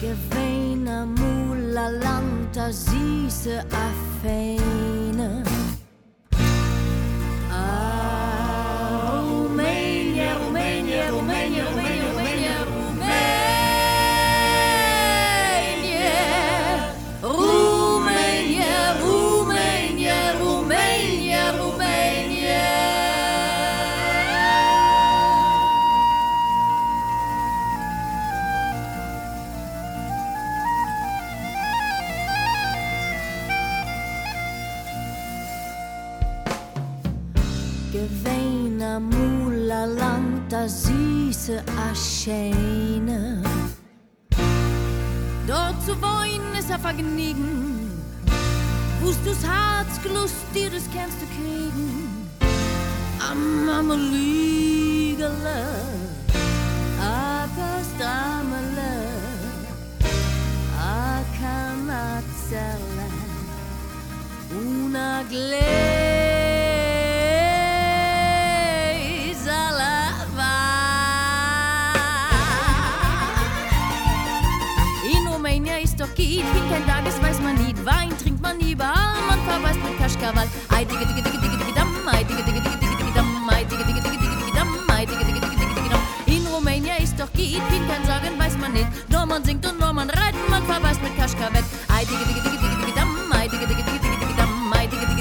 Gewena mula lanta süße Affäne. Rumänien, Rumänien, Rumänien, Rumänien, Rumänien, Rumänien. Rumänien, Rumänien, Rumänien, Rumänien. Gewena mula lanta süße Aschene. Dort zu wohnen ist ein Vergnügen, wo's du's Herz gelust dir, das kannst du kriegen. Am Lügele, a Costamele, a Canazzella, una doch geht, wie kein Tages weiß man nie, Wein trinkt man nie, überall man verweist mit Kaschkawal. Ei digge digge digge digge digge dam, ei digge digge digge digge digge dam, ei digge digge digge digge digge dam, ei digge digge digge digge digge dam. In Rumänien ist doch geht, wie kein Sagen weiß man nicht, nur man singt und nur man reitet, man verweist mit Kaschkawal. Ei digge digge digge digge digge dam, ei digge digge digge digge digge dam, ei digge digge